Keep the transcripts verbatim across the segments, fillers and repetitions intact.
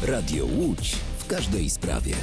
Radio Łódź w każdej sprawie.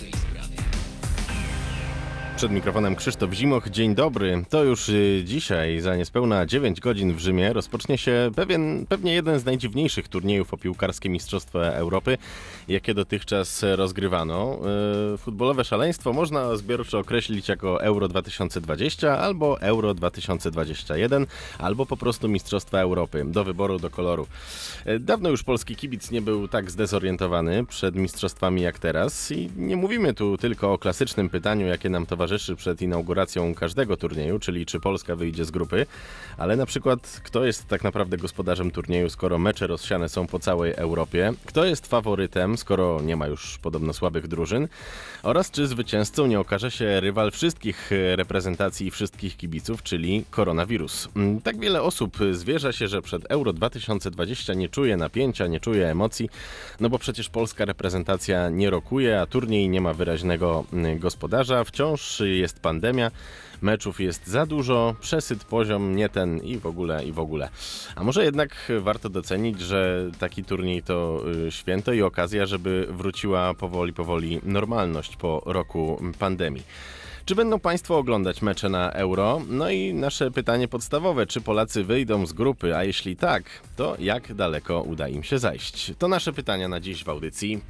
Przed mikrofonem Krzysztof Zimoch. Dzień dobry. To już y, dzisiaj, za niespełna dziewięć godzin w Rzymie, rozpocznie się pewien, pewnie jeden z najdziwniejszych turniejów o piłkarskie Mistrzostwa Europy, jakie dotychczas rozgrywano. Y, futbolowe szaleństwo można zbiorczo określić jako Euro dwa tysiące dwadzieścia albo Euro dwa tysiące dwadzieścia jeden, albo po prostu Mistrzostwa Europy. Do wyboru, do koloru. Y, dawno już polski kibic nie był tak zdezorientowany przed mistrzostwami jak teraz i nie mówimy tu tylko o klasycznym pytaniu, jakie nam towarzyszy przed inauguracją każdego turnieju, czyli czy Polska wyjdzie z grupy, ale na przykład kto jest tak naprawdę gospodarzem turnieju, skoro mecze rozsiane są po całej Europie, kto jest faworytem, skoro nie ma już podobno słabych drużyn, oraz czy zwycięzcą nie okaże się rywal wszystkich reprezentacji i wszystkich kibiców, czyli koronawirus. Tak wiele osób zwierza się, że przed Euro dwa tysiące dwadzieścia nie czuje napięcia, nie czuje emocji, no bo przecież polska reprezentacja nie rokuje, a turniej nie ma wyraźnego gospodarza, wciąż jest pandemia, meczów jest za dużo, przesyt poziom nie ten i w ogóle, i w ogóle. A może jednak warto docenić, że taki turniej to święto i okazja, żeby wróciła powoli, powoli normalność po roku pandemii. Czy będą Państwo oglądać mecze na Euro? No i nasze pytanie podstawowe, czy Polacy wyjdą z grupy, a jeśli tak, to jak daleko uda im się zajść? To nasze pytania na dziś w audycji.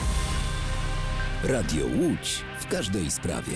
Radio Łódź w każdej sprawie.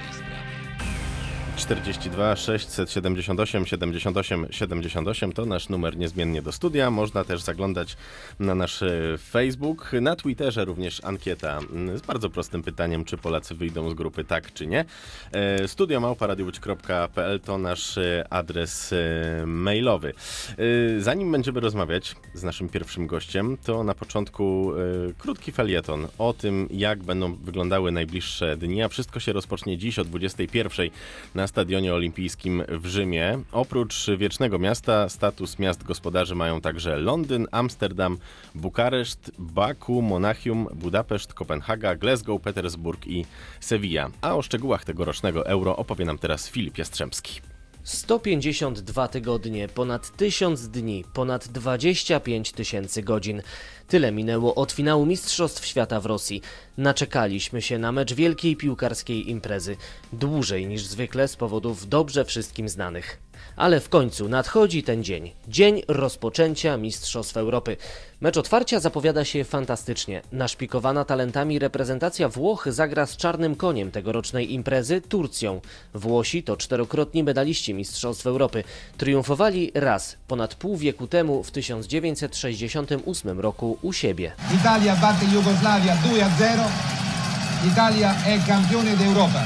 czterdzieści dwa sześćset siedemdziesiąt osiem siedemdziesiąt osiem siedemdziesiąt osiem to nasz numer niezmiennie do studia. Można też zaglądać na nasz Facebook. Na Twitterze również ankieta z bardzo prostym pytaniem, czy Polacy wyjdą z grupy, tak czy nie. studio małpa radio łódź kropka p l to nasz adres mailowy. Zanim będziemy rozmawiać z naszym pierwszym gościem, to na początku krótki felieton o tym, jak będą wyglądały najbliższe dni, a wszystko się rozpocznie dziś o dwudziestej pierwszej na Stadionie Olimpijskim w Rzymie. Oprócz Wiecznego Miasta status miast gospodarzy mają także Londyn, Amsterdam, Bukareszt, Baku, Monachium, Budapeszt, Kopenhaga, Glasgow, Petersburg i Sevilla. A o szczegółach tegorocznego Euro opowie nam teraz Filip Jastrzębski. sto pięćdziesiąt dwa tygodnie, ponad tysiąc dni, ponad dwadzieścia pięć tysięcy godzin. Tyle minęło od finału Mistrzostw Świata w Rosji. Naczekaliśmy się na mecz wielkiej piłkarskiej imprezy. Dłużej niż zwykle z powodów dobrze wszystkim znanych. Ale w końcu nadchodzi ten dzień. Dzień rozpoczęcia Mistrzostw Europy. Mecz otwarcia zapowiada się fantastycznie. Naszpikowana talentami reprezentacja Włoch zagra z czarnym koniem tegorocznej imprezy, Turcją. Włosi to czterokrotni medaliści Mistrzostw Europy. Triumfowali raz, ponad pół wieku temu, w tysiąc dziewięćset sześćdziesiątym ósmym roku u siebie. Italia batte Jugoslavia due a zero. Italia è campione d'Europa.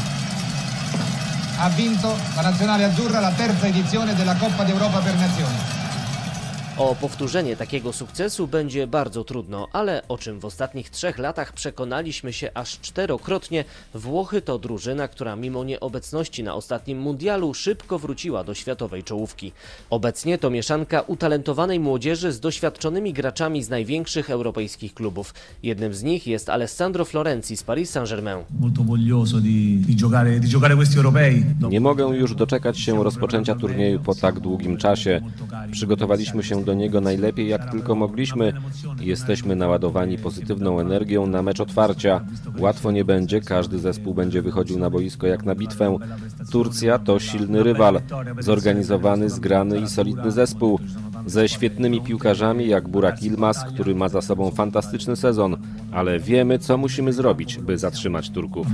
Ha vinto la nazionale azzurra la terza edizione della Coppa d'Europa per Nazioni. O powtórzenie takiego sukcesu będzie bardzo trudno, ale o czym w ostatnich trzech latach przekonaliśmy się aż czterokrotnie, Włochy to drużyna, która mimo nieobecności na ostatnim mundialu szybko wróciła do światowej czołówki. Obecnie to mieszanka utalentowanej młodzieży z doświadczonymi graczami z największych europejskich klubów. Jednym z nich jest Alessandro Florenzi z Paris Saint-Germain. Nie mogę już doczekać się rozpoczęcia turnieju po tak długim czasie. Przygotowaliśmy się do niego najlepiej jak tylko mogliśmy i jesteśmy naładowani pozytywną energią na mecz otwarcia. Łatwo nie będzie, każdy zespół będzie wychodził na boisko jak na bitwę. Turcja to silny rywal, zorganizowany, zgrany i solidny zespół, ze świetnymi piłkarzami jak Burak Yilmaz, który ma za sobą fantastyczny sezon, ale wiemy, co musimy zrobić, by zatrzymać Turków.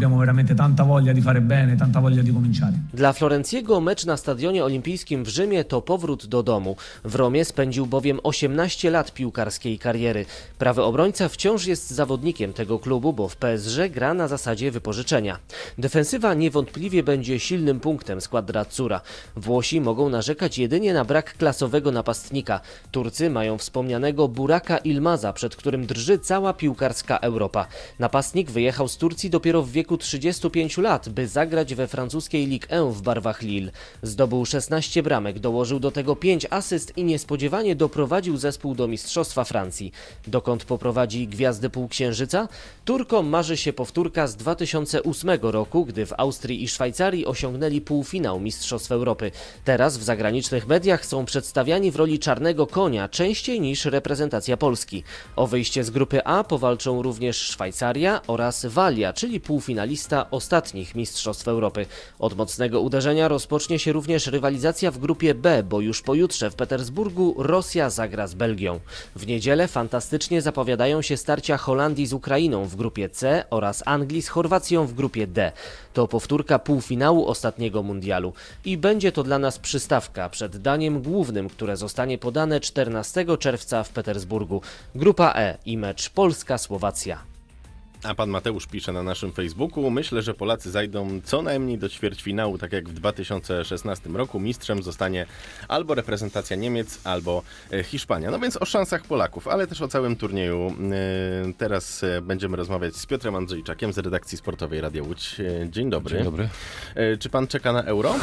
Dla Florenciego mecz na Stadionie Olimpijskim w Rzymie to powrót do domu. W Romie spędził bowiem osiemnaście lat piłkarskiej kariery. Prawy obrońca wciąż jest zawodnikiem tego klubu, bo w P S G gra na zasadzie wypożyczenia. Defensywa niewątpliwie będzie silnym punktem Squadra-Azzurra. Włosi mogą narzekać jedynie na brak klasowego napastnika. Turcy mają wspomnianego Buraka Yilmaza, przed którym drży cała piłkarska Europa. Napastnik wyjechał z Turcji dopiero w wieku trzydziestu pięciu lat, by zagrać we francuskiej Ligue jeden w barwach Lille. Zdobył szesnaście bramek, dołożył do tego pięć asyst i niespodziewanie doprowadził zespół do Mistrzostwa Francji. Dokąd poprowadzi Gwiazdy Półksiężyca? Turkom marzy się powtórka z dwa tysiące ósmego roku, gdy w Austrii i Szwajcarii osiągnęli półfinał Mistrzostw Europy. Teraz w zagranicznych mediach są przedstawiani w roli czarnego konia częściej niż reprezentacja Polski. O wyjście z grupy A powalczą również Szwajcaria oraz Walia, czyli półfinalista ostatnich Mistrzostw Europy. Od mocnego uderzenia rozpocznie się również rywalizacja w grupie B, bo już pojutrze w Petersburgu Rosja zagra z Belgią. W niedzielę fantastycznie zapowiadają się starcia Holandii z Ukrainą w grupie C oraz Anglii z Chorwacją w grupie D. To powtórka półfinału ostatniego mundialu i będzie to dla nas przystawka przed daniem głównym, które zostanie podane czternastego czerwca w Petersburgu. Grupa E i mecz Polska-Słowacja. A pan Mateusz pisze na naszym Facebooku: myślę, że Polacy zajdą co najmniej do ćwierćfinału, tak jak w dwa tysiące szesnastym roku. Mistrzem zostanie albo reprezentacja Niemiec, albo Hiszpania. No więc o szansach Polaków, ale też o całym turnieju. Teraz będziemy rozmawiać z Piotrem Andrzejczakiem z redakcji sportowej Radia Łódź. Dzień dobry. Dzień dobry. Czy pan czeka na Euro?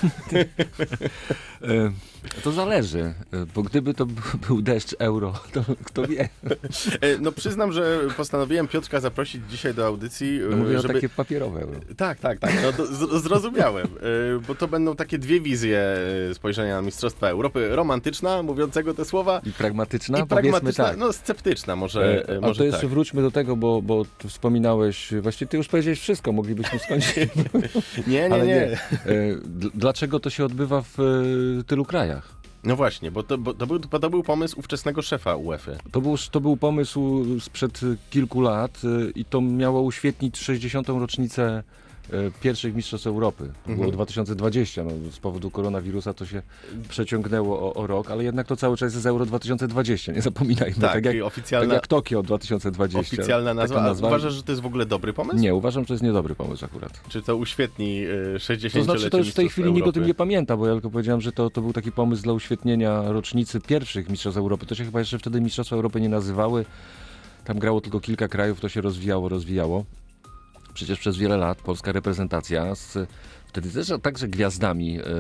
To zależy, bo gdyby to był deszcz Euro, to kto wie. No przyznam, że postanowiłem Piotrka zaprosić dzisiaj do audycji, No mówię żeby... o takie papierowe Euro. Tak, tak, tak. No to z- zrozumiałem, bo to będą takie dwie wizje spojrzenia na Mistrzostwa Europy. Romantyczna, mówiącego te słowa. I pragmatyczna? I pragmatyczna, tak. no sceptyczna może, E, A może to jeszcze tak. wróćmy do tego, bo, bo tu wspominałeś, właściwie ty już powiedziałeś wszystko, moglibyśmy skończyć. Nie, nie, Ale nie. E, d- Dlaczego to się odbywa w e, tylu krajach? No właśnie, bo to, bo to, był, bo to był pomysł ówczesnego szefa UEFA. To był, to był pomysł sprzed kilku lat e, i to miało uświetnić sześćdziesiątą rocznicę e, pierwszych Mistrzostw Europy. To było dwa tysiące dwudziesty, no, z powodu koronawirusa to się przeciągnęło o, o rok, ale jednak to cały czas jest Euro dwa tysiące dwudziesty, nie zapominajmy. Tak, tak, i jak, oficjalna- tak jak Tokio dwa tysiące dwudziesty. Oficjalna nazwa. Taka A nazwa. uważasz, że to jest w ogóle dobry pomysł? Nie, uważam, że to jest niedobry pomysł akurat. Czy to uświetni y, To sześćdziesięciolecie znaczy, to już w tej Mistrzostw chwili nikt o tym Europy? nie pamięta, bo ja tylko powiedziałem, że to, to był taki pomysł dla uświetnienia rocznicy pierwszych Mistrzostw Europy. To się chyba jeszcze wtedy Mistrzostwa Europy nie nazywały. Tam grało tylko kilka krajów, to się rozwijało, rozwijało. Przecież przez wiele lat polska reprezentacja z wtedy też także gwiazdami e,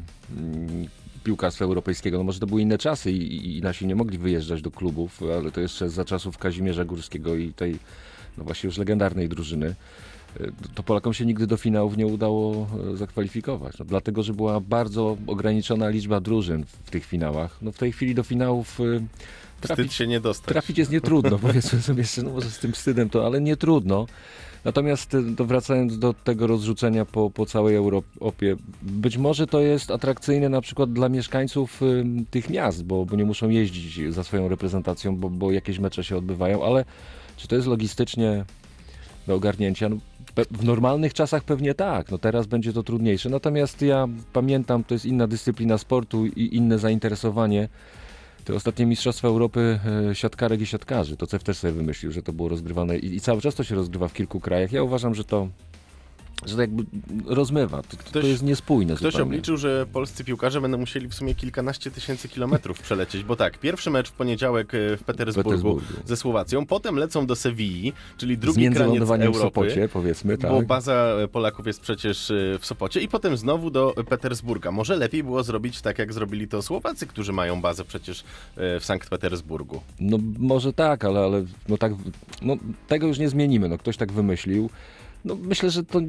mm, piłkarstwa europejskiego. No może to były inne czasy i, i nasi nie mogli wyjeżdżać do klubów, ale to jeszcze za czasów Kazimierza Górskiego i tej no właśnie już legendarnej drużyny. E, To Polakom się nigdy do finałów nie udało e, zakwalifikować. No, dlatego, że była bardzo ograniczona liczba drużyn w tych finałach. No w tej chwili do finałów e, Wstyd trafić, się nie dostać. trafić jest nietrudno, powiedzmy sobie jeszcze, no może z tym wstydem to, ale nie trudno. Natomiast y, to wracając do tego rozrzucenia po, po całej Europie, być może to jest atrakcyjne na przykład dla mieszkańców y, tych miast, bo, bo nie muszą jeździć za swoją reprezentacją, bo, bo jakieś mecze się odbywają, ale czy to jest logistycznie do ogarnięcia? No, pe- w normalnych czasach pewnie tak, no teraz będzie to trudniejsze. Natomiast ja pamiętam, to jest inna dyscyplina sportu i inne zainteresowanie. Te ostatnie Mistrzostwa Europy e, siatkarek i siatkarzy, to C E F też sobie wymyślił, że to było rozgrywane i, i cały czas to się rozgrywa w kilku krajach. Ja uważam, że to, że to jakby rozmywa, to, Ktoś- to jest niespójne Ktoś zupełnie. obliczył, że polscy piłkarze będą musieli w sumie kilkanaście tysięcy kilometrów przelecieć, bo tak, pierwszy mecz w poniedziałek e, w Petersburgu, Petersburgu. ze Słowacją, potem lecą do Sewilli, czyli Z drugi kraniec międzylądowaniem w Europy. Sopocie, powiedzmy, tak. Bo baza Polaków jest przecież e, w Sopocie i potem znowu do Petersburga. Może lepiej było zrobić tak, jak zrobili to Słowacy, którzy mają bazę przecież e, w Sankt Petersburgu. No może tak, ale, ale no tak, no, tego już nie zmienimy, no ktoś tak wymyślił. No myślę, że to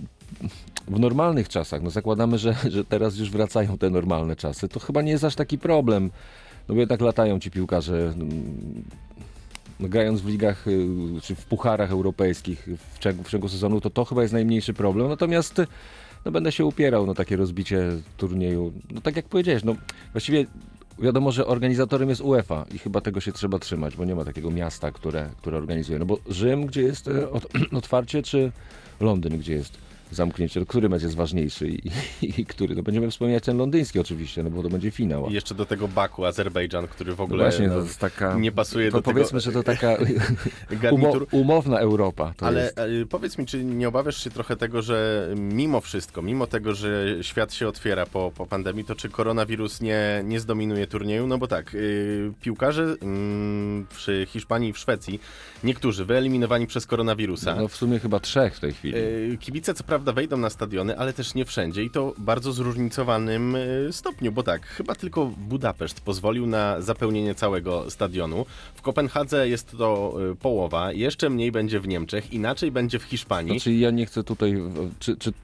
w normalnych czasach, no zakładamy, że, że teraz już wracają te normalne czasy, to chyba nie jest aż taki problem, no bo jednak latają ci piłkarze, mm, no, grając w ligach y, czy w pucharach europejskich w ciągu, w ciągu sezonu, to to chyba jest najmniejszy problem, natomiast no, będę się upierał na takie rozbicie turnieju, no tak jak powiedziałeś, no właściwie wiadomo, że organizatorem jest UEFA i chyba tego się trzeba trzymać, bo nie ma takiego miasta, które, które organizuje. No bo Rzym, gdzie jest e, ot- otwarcie, czy Londyn, gdzie jest zamknięcie? No, który mecz jest ważniejszy i, i, i który? No będziemy wspominać ten londyński oczywiście, no bo to będzie finał. I jeszcze do tego Baku, Azerbejdżan, który w No ogóle właśnie, no, to jest taka, nie pasuje to do powiedzmy, tego że to taka umo- garnitur. umowna Europa. To Ale jest. e, powiedz mi, czy nie obawiasz się trochę tego, że mimo wszystko, mimo tego, że świat się otwiera po, po pandemii, to czy koronawirus nie, nie zdominuje turnieju? No bo tak, y, piłkarze y, przy Hiszpanii i w Szwecji, niektórzy wyeliminowani przez koronawirusa. No w sumie chyba trzech w tej chwili. Y, Kibice co prawda wejdą na stadiony, ale też nie wszędzie i to w bardzo zróżnicowanym y, stopniu, bo tak, chyba tylko Budapeszt pozwolił na zapełnienie całego stadionu. W Kopenhadze jest to y, połowa, jeszcze mniej będzie w Niemczech, inaczej będzie w Hiszpanii. Znaczy ja nie chcę tutaj, czy, czy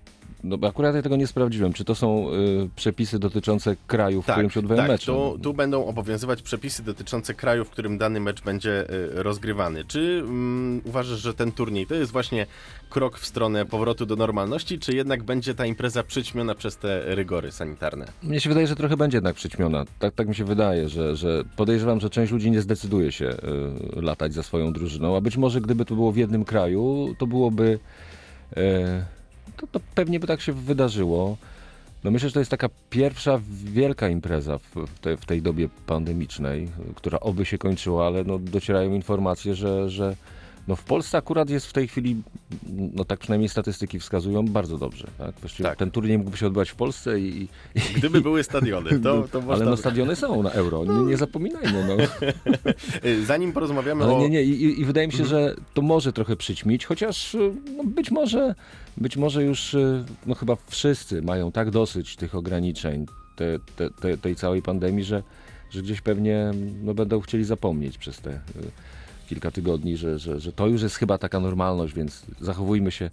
no bo akurat ja tego nie sprawdziłem. Czy to są y, przepisy dotyczące kraju, w tak, którym się odbywa tak, mecz? Tu, tu będą obowiązywać przepisy dotyczące kraju, w którym dany mecz będzie y, rozgrywany. Czy mm, uważasz, że ten turniej to jest właśnie krok w stronę powrotu do normalności, czy jednak będzie ta impreza przyćmiona przez te rygory sanitarne? Mnie się wydaje, że trochę będzie jednak przyćmiona. Tak, tak mi się wydaje, że, że podejrzewam, że część ludzi nie zdecyduje się y, latać za swoją drużyną, a być może gdyby to było w jednym kraju, to byłoby... Y, to, to pewnie by tak się wydarzyło. No myślę, że to jest taka pierwsza wielka impreza w, w, te, w tej dobie pandemicznej, która oby się kończyła, ale no docierają informacje, że, że no w Polsce akurat jest w tej chwili, no tak przynajmniej statystyki wskazują, bardzo dobrze. Tak? Właściwie Tak. ten turniej mógłby się odbywać w Polsce i... i Gdyby były stadiony, to, to można... ale no stadiony są na Euro, nie, nie zapominajmy. No. Zanim porozmawiamy Ale o... nie, nie, i, i wydaje mi się, że to może trochę przyćmić, chociaż no być może, być może już no chyba wszyscy mają tak dosyć tych ograniczeń, te, te, te, tej całej pandemii, że, że gdzieś pewnie no, będą chcieli zapomnieć przez te kilka tygodni, że, że, że to już jest chyba taka normalność, więc zachowujmy się,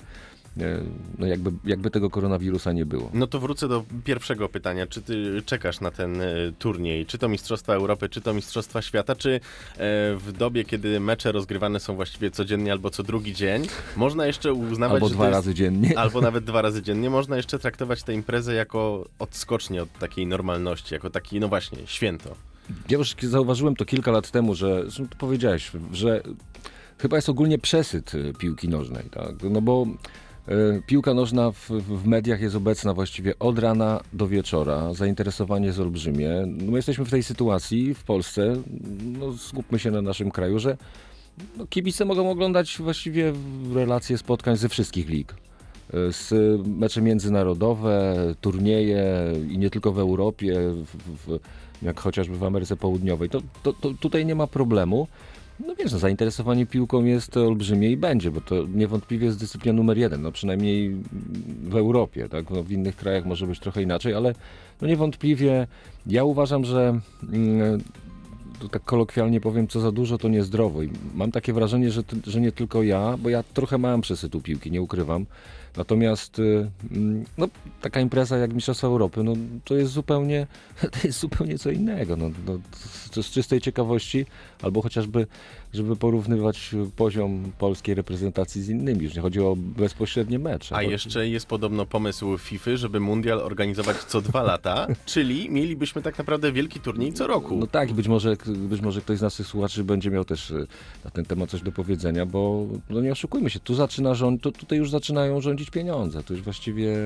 no jakby, jakby tego koronawirusa nie było. No to wrócę do pierwszego pytania. Czy ty czekasz na ten y, turniej? Czy to Mistrzostwa Europy, czy to Mistrzostwa Świata? Czy y, w dobie, kiedy mecze rozgrywane są właściwie codziennie albo co drugi dzień, można jeszcze uznawać, albo że dwa to jest, razy dziennie. albo nawet dwa razy dziennie, można jeszcze traktować tę imprezę jako odskocznie od takiej normalności, jako taki, no właśnie, święto. Ja już zauważyłem to kilka lat temu, że, że to powiedziałeś, że chyba jest ogólnie przesyt piłki nożnej, tak? No bo y, piłka nożna w, w mediach jest obecna właściwie od rana do wieczora, zainteresowanie jest olbrzymie. No my jesteśmy w tej sytuacji w Polsce, no skupmy się na naszym kraju, że no, kibice mogą oglądać właściwie relacje spotkań ze wszystkich lig. Z mecze międzynarodowe, turnieje i nie tylko w Europie, w, w, jak chociażby w Ameryce Południowej. To, to, to tutaj nie ma problemu. No wiesz, no, zainteresowanie piłką jest olbrzymie i będzie, bo to niewątpliwie jest dyscyplina numer jeden, no przynajmniej w Europie, tak? No, w innych krajach może być trochę inaczej, ale no niewątpliwie ja uważam, że mm, to tak kolokwialnie powiem, co za dużo, to niezdrowo. I mam takie wrażenie, że, że nie tylko ja, bo ja trochę mam przesytu piłki, nie ukrywam. Natomiast no, taka impreza jak Mistrzostwa Europy, no, to jest zupełnie, to jest zupełnie co innego. No, no, to z czystej ciekawości, albo chociażby, żeby porównywać poziom polskiej reprezentacji z innymi. Już nie chodzi o bezpośrednie mecze. A jeszcze jest podobno pomysł FIFA, żeby mundial organizować co dwa lata, czyli mielibyśmy tak naprawdę wielki turniej co roku. No tak, być może, być może ktoś z naszych słuchaczy będzie miał też na ten temat coś do powiedzenia, bo no nie oszukujmy się, tu zaczyna rząd, to tutaj już zaczynają rządzić pieniądze. To już właściwie...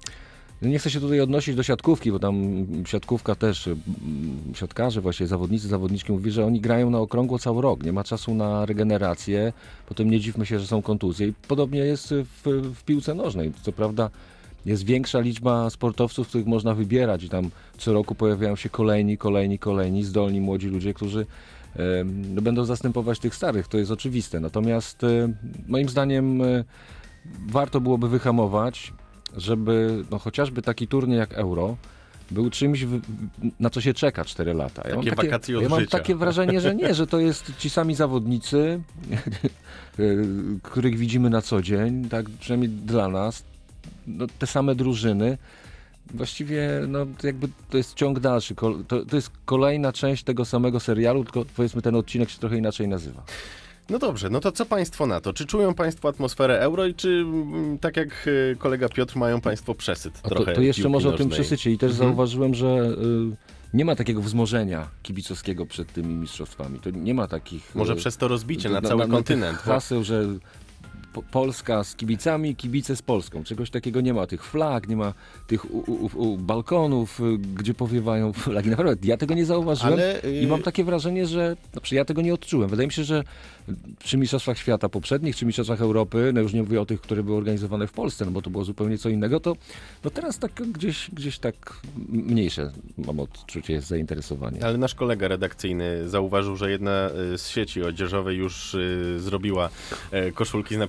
Nie chcę się tutaj odnosić do siatkówki, bo tam siatkówka też, siatkarze, właśnie zawodnicy, zawodniczki mówi, że oni grają na okrągło cały rok, nie ma czasu na regenerację, potem nie dziwmy się, że są kontuzje i podobnie jest w, w piłce nożnej. Co prawda jest większa liczba sportowców, których można wybierać i tam co roku pojawiają się kolejni, kolejni, kolejni zdolni młodzi ludzie, którzy e, no, będą zastępować tych starych, to jest oczywiste. Natomiast e, moim zdaniem e, warto byłoby wyhamować, żeby no, chociażby taki turniej jak Euro był czymś, w, na co się czeka cztery lata. Ja takie mam takie, wakacje od ja mam życia. takie wrażenie, że nie, że to jest ci sami zawodnicy, których widzimy na co dzień, tak przynajmniej dla nas, no, te same drużyny. Właściwie no, jakby to jest ciąg dalszy, to, to jest kolejna część tego samego serialu, tylko powiedzmy ten odcinek się trochę inaczej nazywa. No dobrze, no to co państwo na to? Czy czują państwo atmosferę euro i czy tak jak kolega Piotr mają państwo przesyt to, trochę to jeszcze może nożnej. O tym przesycie i też mhm. zauważyłem, że y, nie ma takiego wzmożenia kibicowskiego przed tymi mistrzostwami. To nie ma takich... Może y, przez to rozbicie na, na cały na, kontynent. Na haseł, że po, Polska z kibicami, kibice z Polską. Czegoś takiego nie ma. Tych flag, nie ma tych u, u, u balkonów, gdzie powiewają flagi. Naprawdę, ja tego nie zauważyłem. Ale, yy... i mam takie wrażenie, że znaczy ja tego nie odczułem. Wydaje mi się, że przy Mistrzostwach Świata poprzednich, czy Mistrzostwach Europy, no już nie mówię o tych, które były organizowane w Polsce, no bo to było zupełnie co innego, to no teraz tak gdzieś, gdzieś tak mniejsze mam odczucie jest zainteresowanie. Ale nasz kolega redakcyjny zauważył, że jedna z sieci odzieżowej już y, zrobiła y, koszulki z napisem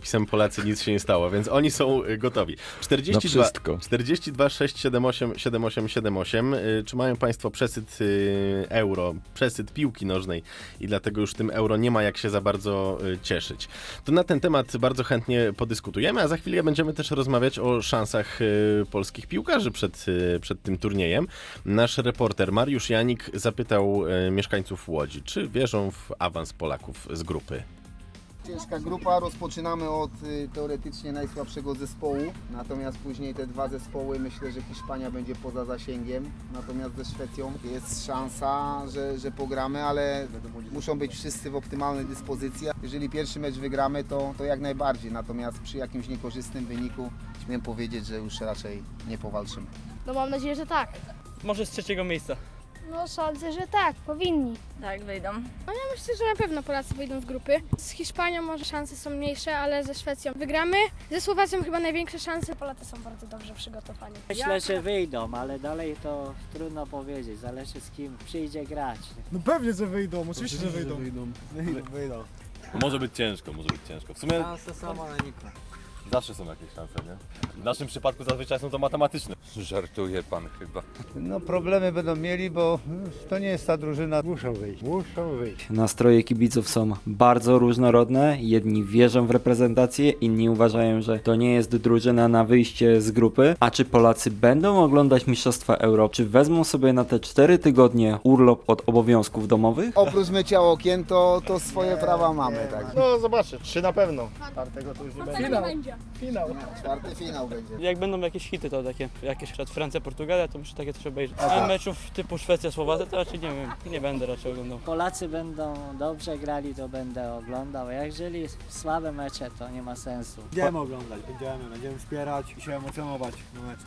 napisem Polacy nic się nie stało, więc oni są gotowi. czterdzieści dwa, Na wszystko. czterdzieści dwa sześć siedem osiem siedem osiem siedem osiem. Czy mają Państwo przesyt euro, przesyt piłki nożnej i dlatego już tym euro nie ma jak się za bardzo cieszyć? To na ten temat bardzo chętnie podyskutujemy, a za chwilę będziemy też rozmawiać o szansach polskich piłkarzy przed, przed tym turniejem. Nasz reporter Mariusz Janik zapytał mieszkańców Łodzi, czy wierzą w awans Polaków z grupy. Ciężka grupa, rozpoczynamy od y, teoretycznie najsłabszego zespołu, natomiast później te dwa zespoły, myślę, że Hiszpania będzie poza zasięgiem, natomiast ze Szwecją jest szansa, że, że pogramy, ale muszą być wszyscy w optymalnej dyspozycji. Jeżeli pierwszy mecz wygramy, to, to jak najbardziej, natomiast przy jakimś niekorzystnym wyniku śmiem powiedzieć, że już raczej nie powalczymy. No mam nadzieję, że tak. Może z trzeciego miejsca. No sądzę, że tak, powinni. Tak, wyjdą. No ja myślę, że na pewno Polacy wyjdą z grupy. Z Hiszpanią może szanse są mniejsze, ale ze Szwecją wygramy. Ze Słowacją chyba największe szanse. Polacy są bardzo dobrze przygotowani. Myślę, że wyjdą, ale dalej to trudno powiedzieć. Zależy z kim przyjdzie grać. No pewnie, że wyjdą, oczywiście, że wyjdą. wyjdą. Wyjdą, wyjdą. Może być ciężko, może być ciężko. W sumie Szanse są, ale nikła. zawsze są jakieś szanse, nie? W naszym przypadku zazwyczaj są to matematyczne. Żartuje pan chyba. No problemy będą mieli, bo to nie jest ta drużyna. Muszą wyjść, muszą wyjść. Nastroje kibiców są bardzo różnorodne. Jedni wierzą w reprezentację, inni uważają, że to nie jest drużyna na wyjście z grupy. A czy Polacy będą oglądać Mistrzostwa Europy? Czy wezmą sobie na te cztery tygodnie urlop od obowiązków domowych? Oprócz mycia okien, to, to swoje prawa mamy, tak? No zobaczcie, trzy na pewno. Czwartego to już nie będzie. Finał. będzie. Finał. Czwarty finał będzie. Jak będą jakieś hity, to takie, jakieś przed Francja, Portugalia, to muszę takie coś obejrzeć. A meczów typu Szwecja, Słowacja, to raczej nie wiem, nie będę raczej oglądał. Polacy będą dobrze grali, to będę oglądał. A jeżeli słabe mecze, to nie ma sensu. Będziemy oglądać, będziemy, będziemy wspierać i się emocjonować na meczu.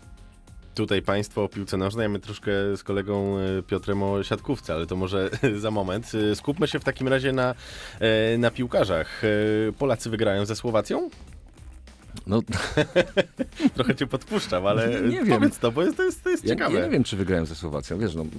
Tutaj Państwo o piłce nożnej, a my troszkę z kolegą Piotrem o siatkówce, ale to może za moment. Skupmy się w takim razie na, na piłkarzach. Polacy wygrają ze Słowacją? No, trochę cię podpuszczam, ale nie wiem. Powiedz to, bo jest, to jest, to jest ja, ciekawe. Ja nie wiem, czy wygrałem ze Słowacją, wiesz, no...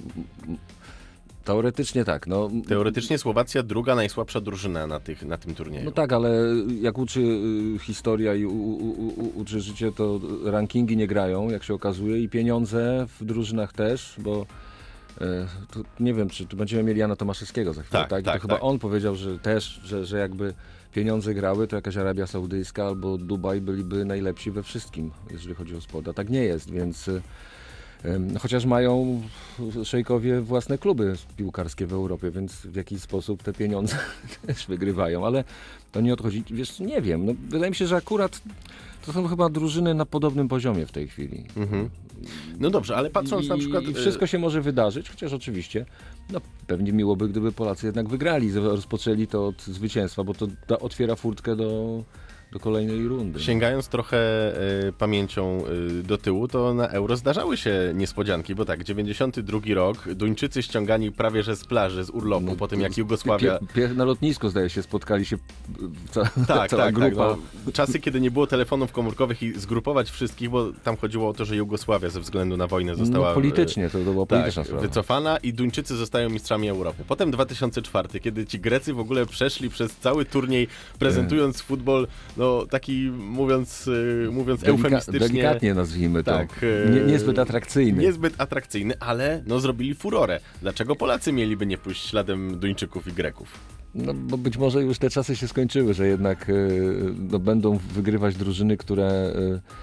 Teoretycznie tak. No. Teoretycznie Słowacja druga najsłabsza drużyna na, tych, na tym turnieju. No tak, ale jak uczy y, historia i u, u, u, uczy życie, to rankingi nie grają, jak się okazuje, i pieniądze w drużynach też, bo y, to nie wiem, czy tu będziemy mieli Jana Tomaszewskiego za chwilę, tak? tak? tak, to chyba tak. on powiedział, że też, że, że jakby pieniądze grały, to jakaś Arabia Saudyjska albo Dubaj byliby najlepsi we wszystkim, jeżeli chodzi o sport. A tak nie jest, więc... Y, Chociaż mają szejkowie własne kluby piłkarskie w Europie, więc w jakiś sposób te pieniądze też wygrywają, ale to nie odchodzi, wiesz, nie wiem, no, wydaje mi się, że akurat to są chyba drużyny na podobnym poziomie w tej chwili. Mhm. No dobrze, ale patrząc I, na przykład... I wszystko się może wydarzyć, chociaż oczywiście, no pewnie miłoby, gdyby Polacy jednak wygrali, rozpoczęli to od zwycięstwa, bo to da, otwiera furtkę do... do kolejnej rundy. Sięgając trochę y, pamięcią y, do tyłu, to na Euro zdarzały się niespodzianki, bo tak, dziewięćdziesiąty drugi rok, Duńczycy ściągani prawie że z plaży, z urlopu, no, po tym jak Jugosławia... Pier, pier, na lotnisku, zdaje się, spotkali się ca, tak, cała tak, grupa. Tak, no, czasy, kiedy nie było telefonów komórkowych i zgrupować wszystkich, bo tam chodziło o to, że Jugosławia ze względu na wojnę została... No politycznie, to, to była polityczna tak, sprawa. wycofana i Duńczycy zostają mistrzami Europy. Potem dwa tysiące czwarty, kiedy ci Grecy w ogóle przeszli przez cały turniej, prezentując futbol, no taki... mówiąc, mówiąc Delika- eufemistycznie. Delikatnie nazwijmy to. Tak, Nie, niezbyt atrakcyjny. Niezbyt atrakcyjny, ale no zrobili furorę. Dlaczego Polacy mieliby nie pójść śladem Duńczyków i Greków? No bo być może już te czasy się skończyły, że jednak no, będą wygrywać drużyny, które...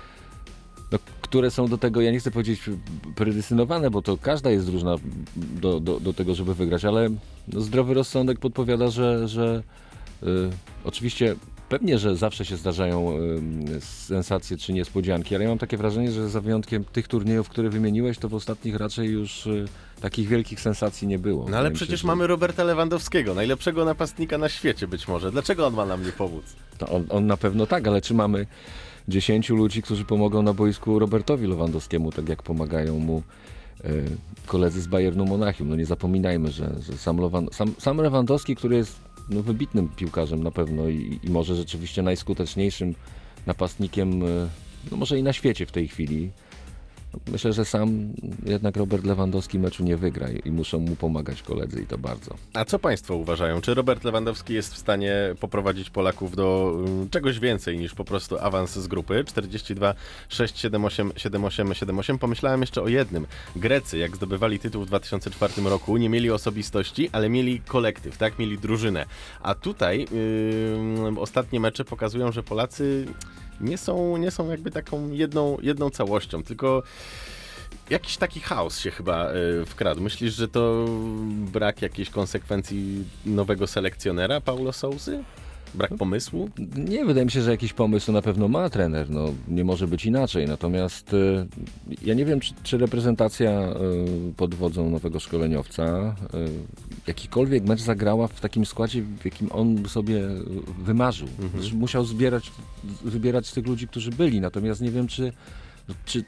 No, które są do tego, ja nie chcę powiedzieć predestynowane, bo to każda jest drużyna do, do, do tego, żeby wygrać, ale no, zdrowy rozsądek podpowiada, że, że y, oczywiście pewnie, że zawsze się zdarzają y, sensacje czy niespodzianki, ale ja mam takie wrażenie, że za wyjątkiem tych turniejów, które wymieniłeś, to w ostatnich raczej już y, takich wielkich sensacji nie było. No ale przecież się, mamy Roberta Lewandowskiego, najlepszego napastnika na świecie być może. Dlaczego on ma nam nie pomóc? To on, on na pewno tak, ale czy mamy dziesięciu ludzi, którzy pomogą na boisku Robertowi Lewandowskiemu, tak jak pomagają mu y, koledzy z Bayernu Monachium? No nie zapominajmy, że, że sam, Lewan, sam, sam Lewandowski, który jest no, wybitnym piłkarzem na pewno i, i może rzeczywiście najskuteczniejszym napastnikiem, no może i na świecie w tej chwili. Myślę, że sam jednak Robert Lewandowski meczu nie wygra i muszą mu pomagać koledzy i to bardzo. A co państwo uważają? Czy Robert Lewandowski jest w stanie poprowadzić Polaków do czegoś więcej niż po prostu awans z grupy? czterdzieści dwa sześć siedem osiem siedem osiem siedem osiem. Pomyślałem jeszcze o jednym. Grecy, jak zdobywali tytuł w dwa tysiące czwartym roku, nie mieli osobistości, ale mieli kolektyw, tak? Mieli drużynę. A tutaj yy, ostatnie mecze pokazują, że Polacy nie są, nie są jakby taką jedną, jedną całością, tylko jakiś taki chaos się chyba y, wkradł. Myślisz, że to brak jakiejś konsekwencji nowego selekcjonera Paulo Sousy? Brak pomysłu? Nie, wydaje mi się, że jakiś pomysł na pewno ma trener. No, nie może być inaczej. Natomiast y, ja nie wiem, czy, czy reprezentacja y, pod wodzą nowego szkoleniowca y, jakikolwiek mecz zagrała w takim składzie, w jakim on sobie wymarzył. Mhm. Musiał zbierać, wybierać z tych ludzi, którzy byli. Natomiast nie wiem, czy czy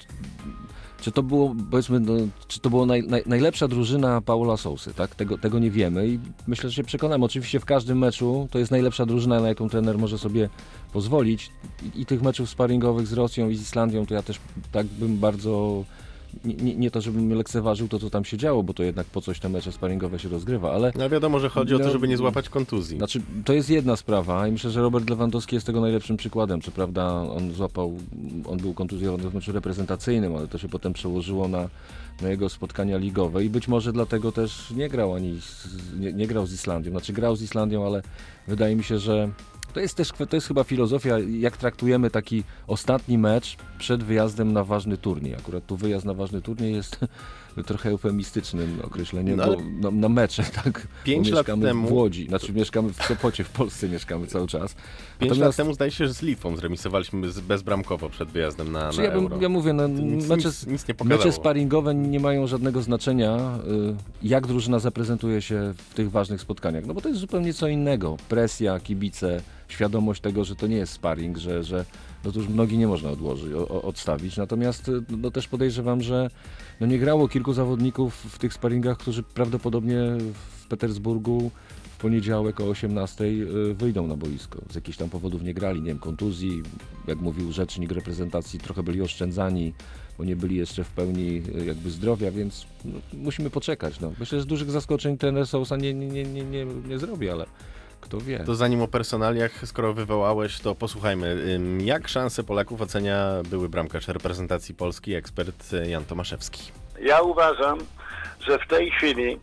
Czy to było, powiedzmy, no, czy to było naj, naj, najlepsza drużyna Paula Sousy, tak? Tego, tego nie wiemy i myślę, że się przekonamy. Oczywiście w każdym meczu to jest najlepsza drużyna, na jaką trener może sobie pozwolić. I, i tych meczów sparingowych z Rosją i z Islandią to ja też tak bym bardzo... Nie, nie, nie to, żebym lekceważył to, co tam się działo, bo to jednak po coś te mecze sparingowe się rozgrywa, ale... No wiadomo, że chodzi no, o to, żeby nie złapać kontuzji. Znaczy, to jest jedna sprawa i myślę, że Robert Lewandowski jest tego najlepszym przykładem. Co prawda on złapał, on był kontuzjowany w meczu reprezentacyjnym, ale to się potem przełożyło na, na jego spotkania ligowe i być może dlatego też nie grał ani z, nie, nie grał z Islandią. Znaczy grał z Islandią, ale wydaje mi się, że To jest też to jest chyba filozofia, jak traktujemy taki ostatni mecz przed wyjazdem na ważny turniej. Akurat tu wyjazd na ważny turniej jest trochę eufemistycznym określeniem, no, bo na, na mecze, tak? Pięć lat temu... w Łodzi, znaczy mieszkamy w Sopocie, w Polsce mieszkamy cały czas. Pięć Natomiast... lat temu zdaje się, że z Litwą zremisowaliśmy bezbramkowo przed wyjazdem na, na ja, bym, Euro. ja mówię, no, nic, mecze, nic, nic nie mecze sparingowe nie mają żadnego znaczenia, jak drużyna zaprezentuje się w tych ważnych spotkaniach, no bo to jest zupełnie co innego. Presja, kibice, świadomość tego, że to nie jest sparring, że, że no to już nogi nie można odłożyć, o, odstawić. Natomiast no też podejrzewam, że no nie grało kilku zawodników w tych sparingach, którzy prawdopodobnie w Petersburgu w poniedziałek o osiemnastej wyjdą na boisko. Z jakichś tam powodów nie grali, nie wiem, kontuzji, jak mówił rzecznik reprezentacji, trochę byli oszczędzani, bo nie byli jeszcze w pełni jakby zdrowia, więc no, musimy poczekać. No. Myślę, że dużych zaskoczeń trener Sousa nie, nie, nie, nie, nie, nie zrobi, ale kto wie. To zanim o personaliach, skoro wywołałeś, to posłuchajmy. Jak szanse Polaków ocenia były bramkarz reprezentacji Polski, ekspert Jan Tomaszewski? Ja uważam, że w tej chwili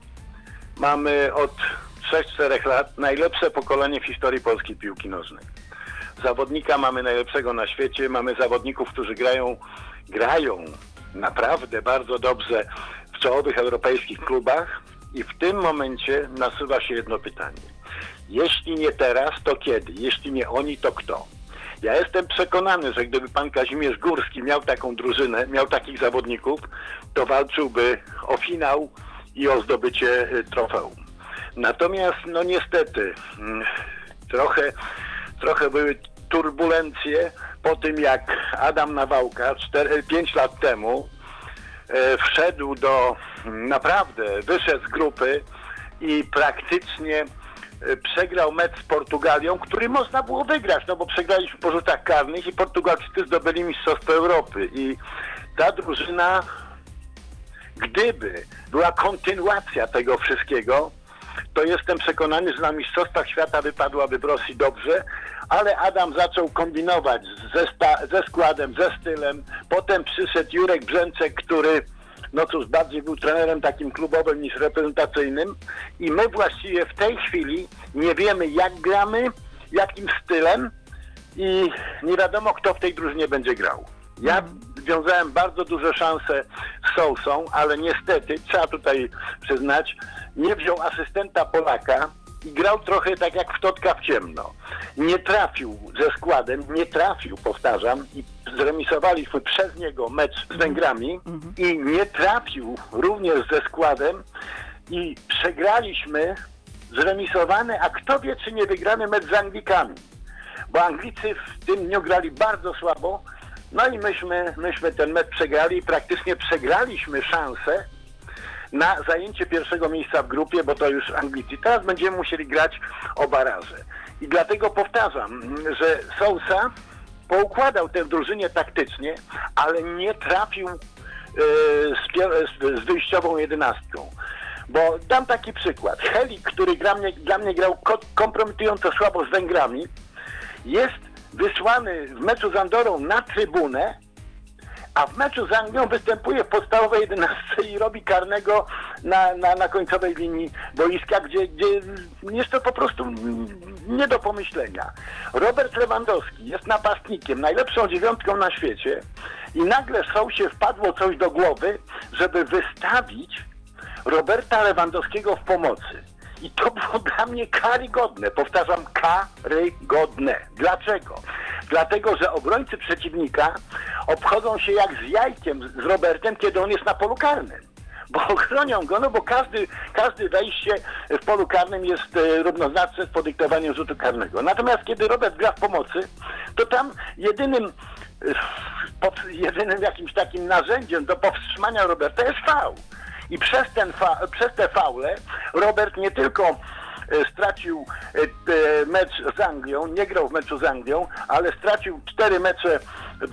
mamy od trzech czterech lat najlepsze pokolenie w historii polskiej piłki nożnej. Zawodnika mamy najlepszego na świecie, mamy zawodników, którzy grają, grają naprawdę bardzo dobrze w czołowych europejskich klubach i w tym momencie nasuwa się jedno pytanie. Jeśli nie teraz, to kiedy? Jeśli nie oni, to kto? Ja jestem przekonany, że gdyby pan Kazimierz Górski miał taką drużynę, miał takich zawodników, to walczyłby o finał i o zdobycie trofeum. Natomiast, no niestety, trochę, trochę były turbulencje po tym, jak Adam Nawałka pięć lat temu e, wszedł do, naprawdę wyszedł z grupy i praktycznie przegrał mecz z Portugalią, który można było wygrać, no bo przegraliśmy po rzutach karnych i Portugalczycy zdobyli Mistrzostwo Europy i ta drużyna, gdyby była kontynuacja tego wszystkiego, to jestem przekonany, że na Mistrzostwach Świata wypadłaby w Rosji dobrze, ale Adam zaczął kombinować ze, sta- ze składem, ze stylem, potem przyszedł Jurek Brzęczek, który no cóż, bardziej był trenerem takim klubowym niż reprezentacyjnym i my właściwie w tej chwili nie wiemy, jak gramy, jakim stylem i nie wiadomo, kto w tej drużynie będzie grał. Ja wiązałem bardzo duże szanse z Sousą, ale niestety, trzeba tutaj przyznać, nie wziął asystenta Polaka i grał trochę tak jak w Totka w ciemno. Nie trafił ze składem, nie trafił, powtarzam, i zremisowaliśmy przez niego mecz z Węgrami i nie trafił również ze składem i przegraliśmy zremisowany, a kto wie, czy nie wygrany mecz z Anglikami. Bo Anglicy w tym dniu grali bardzo słabo, no i myśmy, myśmy ten mecz przegrali i praktycznie przegraliśmy szansę na zajęcie pierwszego miejsca w grupie, bo to już Anglicy. Teraz będziemy musieli grać o baraże. I dlatego powtarzam, że Sousa poukładał tę drużynę taktycznie, ale nie trafił z, pier- z wyjściową jedenastką. Bo dam taki przykład. Helik, który dla mnie, dla mnie grał ko- kompromitująco słabo z Węgrami, jest wysłany w meczu z Andorą na trybunę, a w meczu z Anglią występuje w podstawowej jedenastce i robi karnego na, na, na końcowej linii boiska, gdzie, gdzie jest to po prostu nie do pomyślenia. Robert Lewandowski jest napastnikiem, najlepszą dziewiątką na świecie i nagle Sousie wpadło coś do głowy, żeby wystawić Roberta Lewandowskiego w pomocy. I to było dla mnie karygodne. Powtarzam, karygodne. Dlaczego? Dlatego, że obrońcy przeciwnika obchodzą się jak z jajkiem z Robertem, kiedy on jest na polu karnym. Bo chronią go, no bo każdy, każde wejście w polu karnym jest e, równoznaczne z podyktowaniem rzutu karnego. Natomiast kiedy Robert gra w pomocy, to tam jedynym, e, pod, jedynym jakimś takim narzędziem do powstrzymania Roberta jest faul. I przez, ten fa- przez te faule Robert nie tylko e, stracił e, mecz z Anglią, nie grał w meczu z Anglią, ale stracił cztery mecze w,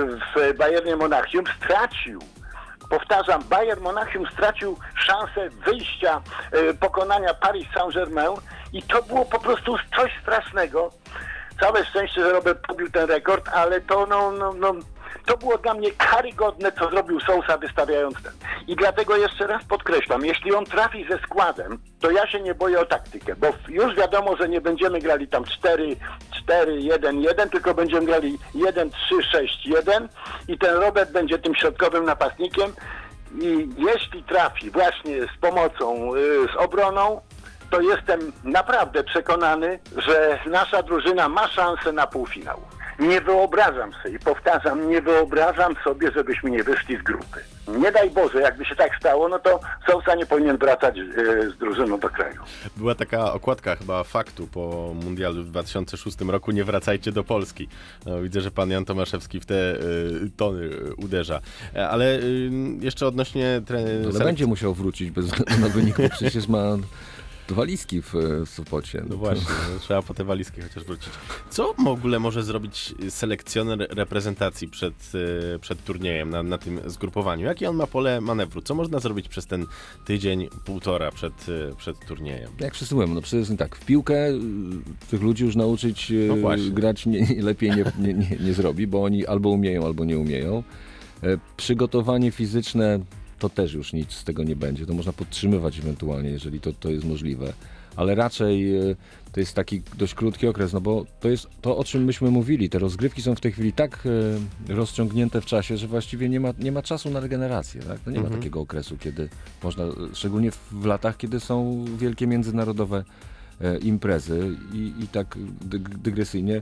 w Bayernie Monachium, stracił, powtarzam, Bayern Monachium stracił szansę wyjścia, e, pokonania Paris Saint-Germain i to było po prostu coś strasznego. Całe szczęście, że Robert pobił ten rekord, ale to no, no, no to było dla mnie karygodne, co zrobił Sousa wystawiając ten. I dlatego jeszcze raz podkreślam, jeśli on trafi ze składem, to ja się nie boję o taktykę, bo już wiadomo, że nie będziemy grali tam cztery cztery jeden jeden, tylko będziemy grali jeden trzy sześć jeden i ten Robert będzie tym środkowym napastnikiem i jeśli trafi właśnie z pomocą, yy, z obroną, to jestem naprawdę przekonany, że nasza drużyna ma szansę na półfinał. Nie wyobrażam sobie, powtarzam, nie wyobrażam sobie, żebyśmy nie wyszli z grupy. Nie daj Boże, jakby się tak stało, no to Sousa nie powinien wracać e, z drużyną do kraju. Była taka okładka chyba Faktu po mundialu w dwa tysiące szóstym roku, nie wracajcie do Polski. No, widzę, że pan Jan Tomaszewski w te y, tony uderza. Ale y, jeszcze odnośnie... Tre- Ale selekcji... będzie musiał wrócić bez względu na wynik, bo przecież ma... walizki w, w Sopocie. No właśnie, no, trzeba po te walizki chociaż wrócić. Co w ogóle może zrobić selekcjoner reprezentacji przed, przed turniejem na, na tym zgrupowaniu? Jakie on ma pole manewru? Co można zrobić przez ten tydzień, półtora przed, przed turniejem? Jak wszyscy mówią, no przecież tak, w piłkę tych ludzi już nauczyć no grać nie, nie, lepiej nie, nie, nie, nie zrobi, bo oni albo umieją, albo nie umieją. Przygotowanie fizyczne to też już nic z tego nie będzie. To można podtrzymywać ewentualnie, jeżeli to, to jest możliwe. Ale raczej to jest taki dość krótki okres, no bo to jest to, o czym myśmy mówili. Te rozgrywki są w tej chwili tak rozciągnięte w czasie, że właściwie nie ma, nie ma czasu na regenerację. Tak? No nie mhm. ma takiego okresu, kiedy można, szczególnie w latach, kiedy są wielkie międzynarodowe imprezy i, i tak dygresyjnie.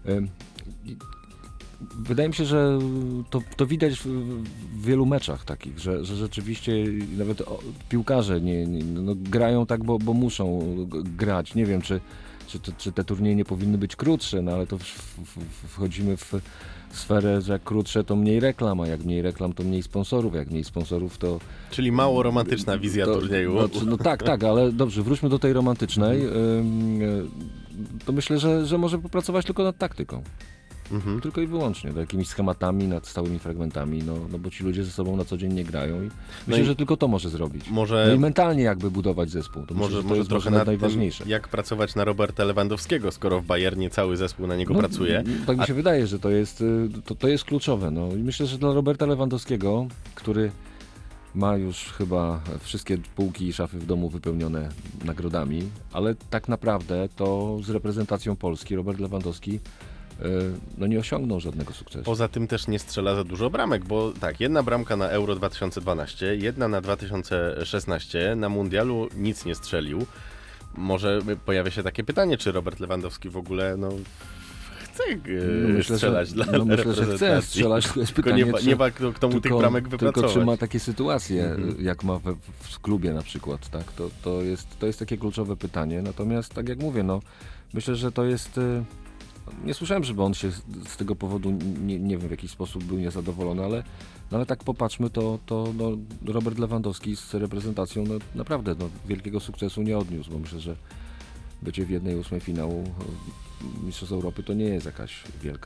Wydaje mi się, że to, to widać w, w wielu meczach takich, że, że rzeczywiście nawet o, piłkarze nie, nie, no, grają tak, bo, bo muszą grać. Nie wiem, czy, czy, to, czy te turnieje nie powinny być krótsze, no ale to w, w, wchodzimy w sferę, że jak krótsze, to mniej reklam, a jak mniej reklam, to mniej sponsorów, jak mniej sponsorów, to... Czyli mało romantyczna wizja to, turnieju. No, no tak, tak, ale dobrze, wróćmy do tej romantycznej. To myślę, że, że może popracować tylko nad taktyką. Mhm. Tylko i wyłącznie, do jakimiś schematami, nad stałymi fragmentami, no, no bo ci ludzie ze sobą na co dzień nie grają i no myślę, i że tylko to może zrobić. Może... No i mentalnie jakby budować zespół, to może, myślę, że to może jest trochę może nad najważniejsze. Tym, jak pracować na Roberta Lewandowskiego, skoro w Bayernie cały zespół na niego no, pracuje. Tak mi się A... wydaje, że to jest, to, to jest kluczowe. No. I myślę, że dla Roberta Lewandowskiego, który ma już chyba wszystkie półki i szafy w domu wypełnione nagrodami, ale tak naprawdę to z reprezentacją Polski Robert Lewandowski no nie osiągnął żadnego sukcesu. Poza tym też nie strzela za dużo bramek, bo tak, jedna bramka na Euro dwa tysiące dwanaście, jedna na dwa tysiące szesnaście, na Mundialu nic nie strzelił. Może pojawia się takie pytanie, czy Robert Lewandowski w ogóle no, chce no myślę, strzelać że, dla no myślę, że chce strzelać, to jest pytanie, nie, ma, nie ma kto, kto mu tylko, tych bramek wypracować. Tylko czy ma takie sytuacje, mhm. jak ma we, w klubie na przykład, tak? To, to, jest, to jest takie kluczowe pytanie, natomiast tak jak mówię, no myślę, że to jest... Nie słyszałem, żeby on się z tego powodu, nie, nie wiem, w jakiś sposób był niezadowolony, ale, no ale tak popatrzmy, to, to no, Robert Lewandowski z reprezentacją no, naprawdę no, wielkiego sukcesu nie odniósł, bo myślę, że bycie w jednej ósmej finału Mistrzostw Europy to nie jest jakaś wielka,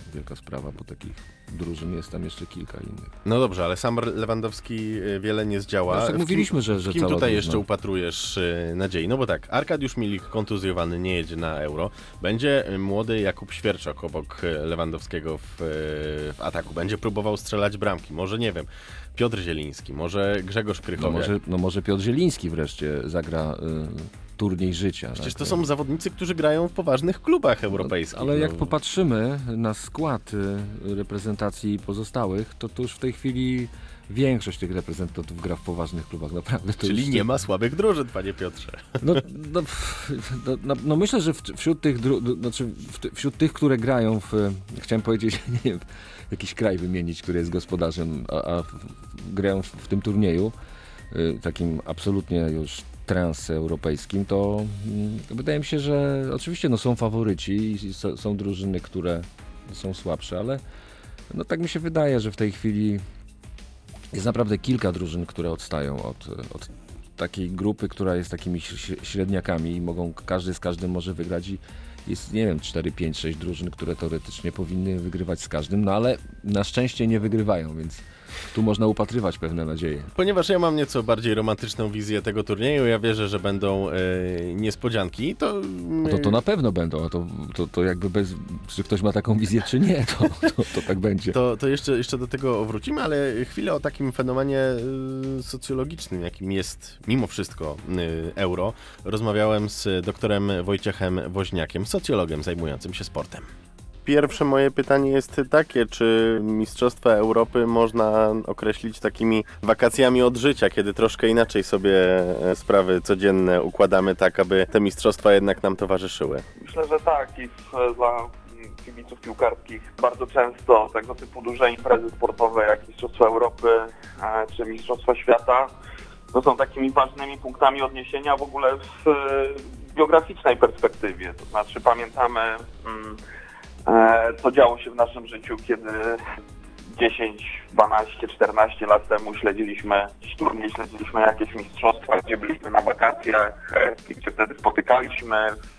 wielka sprawa, bo takich drużyn jest tam jeszcze kilka innych. No dobrze, ale sam Lewandowski wiele nie zdziała. No, tak mówiliśmy, że, że w kim cała tutaj drużyna. jeszcze upatrujesz nadziei? No bo tak, Arkadiusz Milik kontuzjowany nie jedzie na Euro. Będzie młody Jakub Świerczok obok Lewandowskiego w, w ataku. Będzie próbował strzelać bramki. Może, nie wiem, Piotr Zieliński, może Grzegorz Krychowiak. No może, no może Piotr Zieliński wreszcie zagra y, turniej życia. Przecież tak? to są zawodnicy, którzy grają w poważnych klubach europejskich. Ale no. jak popatrzymy na skład y, reprezentacji pozostałych, to, to już w tej chwili większość tych reprezentantów gra w poważnych klubach, naprawdę. To Czyli już... nie ma słabych drużyn, panie Piotrze. No, no, no, no, no myślę, że wśród tych, dru... znaczy wśród tych, które grają w, chciałem powiedzieć, nie wiem, jakiś kraj wymienić, który jest gospodarzem, a, a grają w, w tym turnieju, y, takim absolutnie już transeuropejskim, to y, wydaje mi się, że oczywiście no, są faworyci i są, są drużyny, które są słabsze, ale no, tak mi się wydaje, że w tej chwili jest naprawdę kilka drużyn, które odstają od, od takiej grupy, która jest takimi średniakami i mogą, każdy z każdym może wygrać i jest, nie wiem, cztery, pięć, sześć drużyn, które teoretycznie powinny wygrywać z każdym, no ale na szczęście nie wygrywają, więc tu można upatrywać pewne nadzieje. Ponieważ ja mam nieco bardziej romantyczną wizję tego turnieju, ja wierzę, że będą e, niespodzianki, to... No to, to na pewno będą, a to, to, to jakby bez, czy ktoś ma taką wizję, czy nie, to, to, to tak będzie. To, to jeszcze, jeszcze do tego wrócimy, ale chwilę o takim fenomenie y, socjologicznym, jakim jest mimo wszystko y, euro. Rozmawiałem z doktorem Wojciechem Woźniakiem, socjologiem zajmującym się sportem. Pierwsze moje pytanie jest takie, czy Mistrzostwa Europy można określić takimi wakacjami od życia, kiedy troszkę inaczej sobie sprawy codzienne układamy tak, aby te mistrzostwa jednak nam towarzyszyły? Myślę, że tak i w, dla kibiców piłkarskich bardzo często tego typu duże imprezy sportowe jak Mistrzostwa Europy czy Mistrzostwa Świata to są takimi ważnymi punktami odniesienia w ogóle w biograficznej perspektywie, to znaczy pamiętamy mm, co działo się w naszym życiu, kiedy dziesięć, dwanaście, czternaście lat temu śledziliśmy turniej, śledziliśmy jakieś mistrzostwa, gdzie byliśmy na wakacjach, gdzie wtedy spotykaliśmy.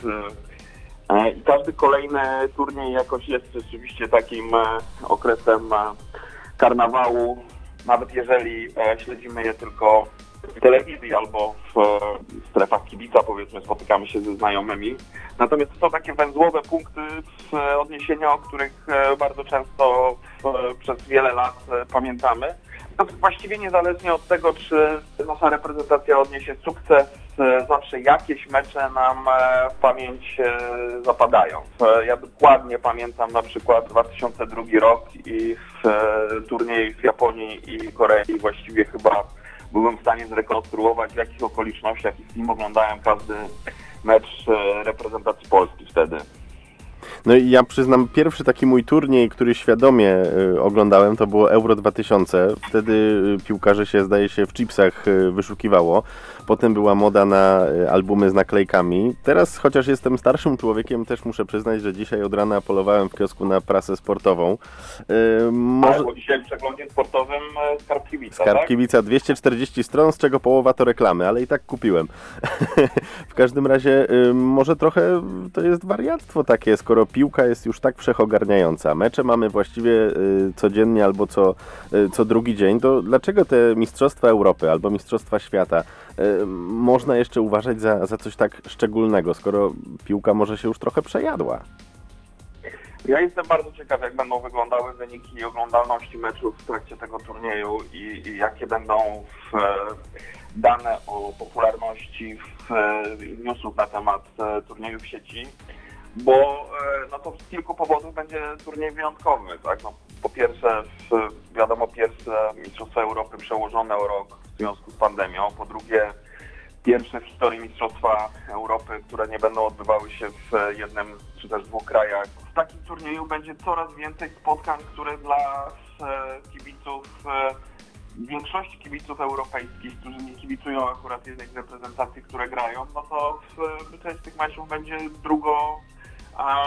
I każdy kolejny turniej jakoś jest rzeczywiście takim okresem karnawału, nawet jeżeli śledzimy je tylko w telewizji albo w strefach kibica, powiedzmy, spotykamy się ze znajomymi. Natomiast to są takie węzłowe punkty odniesienia, o których bardzo często przez wiele lat pamiętamy. To właściwie niezależnie od tego, czy nasza reprezentacja odniesie sukces, zawsze jakieś mecze nam w pamięć zapadają. Ja dokładnie pamiętam na przykład dwa tysiące drugi rok i w turniej w Japonii i Korei właściwie chyba byłem w stanie zrekonstruować, w jakich okolicznościach i z kim oglądałem każdy mecz reprezentacji Polski wtedy. No i ja przyznam, pierwszy taki mój turniej, który świadomie y, oglądałem, to było Euro dwa tysiące. Wtedy y, piłkarzy się, zdaje się, w chipsach y, wyszukiwało. Potem była moda na y, albumy z naklejkami. Teraz, chociaż jestem starszym człowiekiem, też muszę przyznać, że dzisiaj od rana polowałem w kiosku na prasę sportową. Y, może... Ale bo dzisiaj w przeglądzie sportowym Skarb Kibica, Skarb tak? Kibica, dwieście czterdzieści stron, z czego połowa to reklamy, ale i tak kupiłem. W każdym razie y, może trochę to jest wariactwo takie, skoro piłka jest już tak wszechogarniająca. Mecze mamy właściwie y, codziennie albo co, y, co drugi dzień, to dlaczego te Mistrzostwa Europy albo Mistrzostwa Świata y, można jeszcze uważać za, za coś tak szczególnego, skoro piłka może się już trochę przejadła? Ja jestem bardzo ciekaw, jak będą wyglądały wyniki oglądalności meczów w trakcie tego turnieju i, i jakie będą w, dane o popularności w, newsów na temat turnieju w sieci. Bo no to z kilku powodów będzie turniej wyjątkowy, tak? No, po pierwsze, w, wiadomo, pierwsze Mistrzostwa Europy przełożone o rok w związku z pandemią. Po drugie, pierwsze w historii Mistrzostwa Europy, które nie będą odbywały się w jednym czy też dwóch krajach. W takim turnieju będzie coraz więcej spotkań, które dla kibiców, większości kibiców europejskich, którzy nie kibicują akurat jednej z reprezentacji, które grają, no to w, część z tych meczów będzie drugo a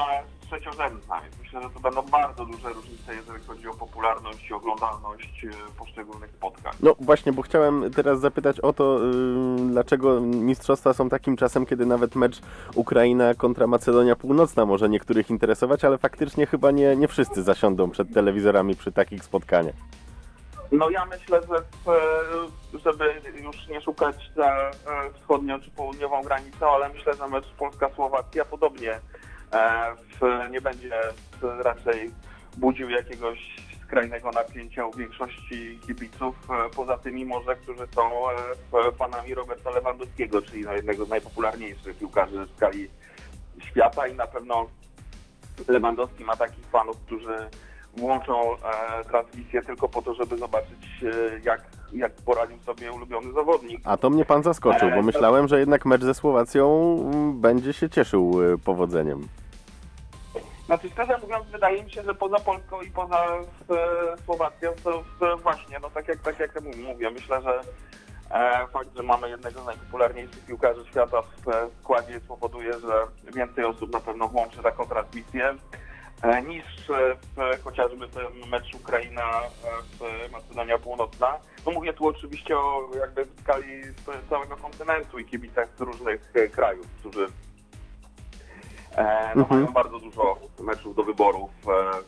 trzeciorzędna, więc myślę, że to będą bardzo duże różnice, jeżeli chodzi o popularność i oglądalność poszczególnych spotkań. No właśnie, bo chciałem teraz zapytać o to, yy, dlaczego mistrzostwa są takim czasem, kiedy nawet mecz Ukraina kontra Macedonia Północna może niektórych interesować, ale faktycznie chyba nie, nie wszyscy zasiądą przed telewizorami przy takich spotkaniach. No ja myślę, że w, żeby już nie szukać za wschodnią czy południową granicą, ale myślę, że mecz Polska-Słowacja podobnie w, nie będzie raczej budził jakiegoś skrajnego napięcia u większości kibiców, poza tymi może, którzy są fanami Roberta Lewandowskiego, czyli jednego z najpopularniejszych piłkarzy w skali świata i na pewno Lewandowski ma takich fanów, którzy włączą e, transmisję tylko po to, żeby zobaczyć e, jak, jak poradził sobie ulubiony zawodnik. A to mnie pan zaskoczył, bo myślałem, że jednak mecz ze Słowacją będzie się cieszył powodzeniem. Znaczy szczerze mówiąc, wydaje mi się, że poza Polską i poza e, Słowacją to e, właśnie, no tak jak, tak jak mówię, myślę, że e, fakt, że mamy jednego z najpopularniejszych piłkarzy świata w e, składzie spowoduje, że więcej osób na pewno włączy taką transmisję niż w, chociażby ten mecz Ukraina-Macedonia Północna. No mówię tu oczywiście o jakby w skali całego kontynentu i kibicach z różnych krajów, którzy e, no, mhm. mają bardzo dużo meczów do wyboru w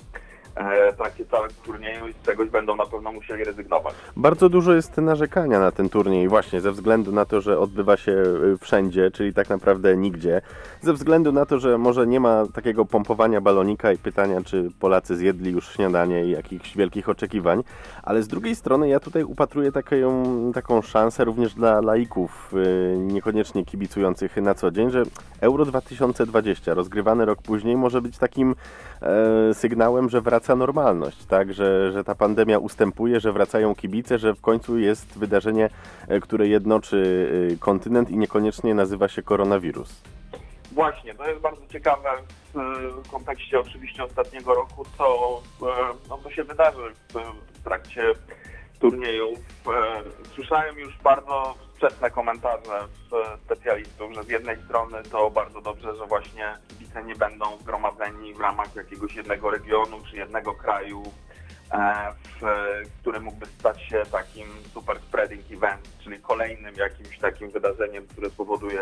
e, trakcie całego turnieju i z czegoś będą na pewno musieli rezygnować. Bardzo dużo jest narzekania na ten turniej właśnie ze względu na to, że odbywa się wszędzie, czyli tak naprawdę nigdzie. Ze względu na to, że może nie ma takiego pompowania balonika i pytania, czy Polacy zjedli już śniadanie i jakichś wielkich oczekiwań, ale z drugiej strony ja tutaj upatruję taką, taką szansę również dla laików, niekoniecznie kibicujących na co dzień, że Euro dwa tysiące dwadzieścia, rozgrywany rok później, może być takim e, sygnałem, że wraca normalność, tak, że, że ta pandemia ustępuje, że wracają kibice, że w końcu jest wydarzenie, które jednoczy kontynent i niekoniecznie nazywa się koronawirus. Właśnie, to jest bardzo ciekawe w kontekście oczywiście ostatniego roku, co, no, co się wydarzy w trakcie turnieju. Słyszałem już bardzo sprzeczne komentarze specjalistów, że z jednej strony to bardzo dobrze, że właśnie kibice nie będą zgromadzeni w ramach jakiegoś jednego regionu czy jednego kraju, w, który mógłby stać się takim super spreading event, czyli kolejnym jakimś takim wydarzeniem, które spowoduje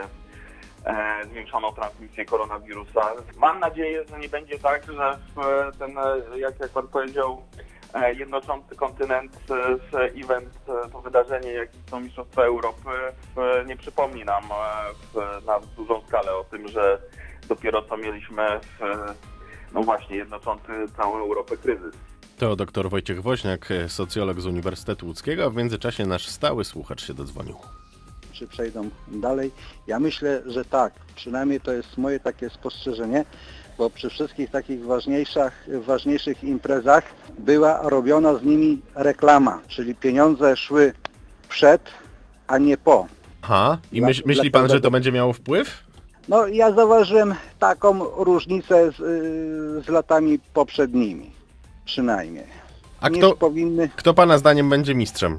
e, zwiększoną transmisję koronawirusa. Mam nadzieję, że nie będzie tak, że w ten, jak, jak pan powiedział, e, jednoczący kontynent, e, event, e, to wydarzenie, jakim są Mistrzostwa Europy, e, nie przypomni nam e, w, na dużą skalę o tym, że dopiero co mieliśmy w, no właśnie, jednoczący całą Europę kryzys. To dr Wojciech Woźniak, socjolog z Uniwersytetu Łódzkiego, a w międzyczasie nasz stały słuchacz się dodzwonił. Czy przejdą dalej? Ja myślę, że tak. Przynajmniej to jest moje takie spostrzeżenie, bo przy wszystkich takich ważniejszych, ważniejszych imprezach była robiona z nimi reklama, czyli pieniądze szły przed, a nie po. Aha, i myśl, myśli pan, że to będzie miało wpływ? No ja zauważyłem taką różnicę z, z latami poprzednimi. Przynajmniej. A kto, powinny... kto pana zdaniem będzie mistrzem?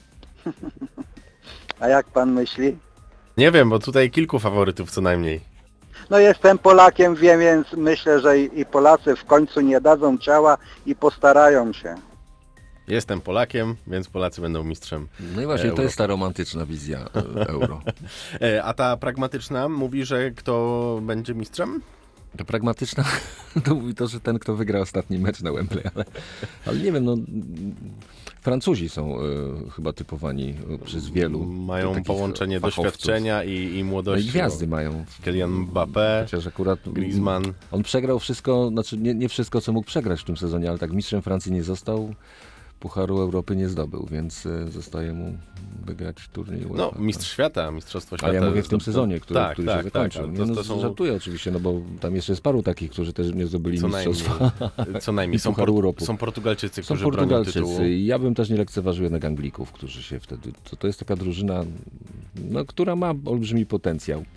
A jak pan myśli? Nie wiem, bo tutaj kilku faworytów co najmniej. No jestem Polakiem, wiem, więc myślę, że i, i Polacy w końcu nie dadzą ciała i postarają się. Jestem Polakiem, więc Polacy będą mistrzem. No i właśnie, Euro. To jest ta romantyczna wizja euro. A ta pragmatyczna mówi, że kto będzie mistrzem? To pragmatyczna to mówi to, że ten, kto wygra ostatni mecz na Wembley, ale, ale nie wiem, no Francuzi są y, chyba typowani przez wielu. Mają połączenie fachowców. Doświadczenia i, i młodości. No i gwiazdy mają. Kylian Mbappé, chociaż akurat Griezmann. On przegrał wszystko, znaczy nie, nie wszystko, co mógł przegrać w tym sezonie, ale tak mistrzem Francji nie został. Pucharu Europy nie zdobył, więc y, zostaje mu wygrać turniej UEFA. No, mistrz świata, mistrzostwo świata. A ja mówię w tym sezonie, który, tak, który tak, się zakończył. Tak, nie, to, no, to są... Żartuję oczywiście, no bo tam jeszcze jest paru takich, którzy też nie zdobyli co mistrzostwa. Najmniej, co najmniej. Są, por- Europy. są Portugalczycy, są którzy Portugalczycy. bronią tytułu. I ja bym też nie lekceważył jednak Anglików, którzy się wtedy... To, to jest taka drużyna, no, która ma olbrzymi potencjał.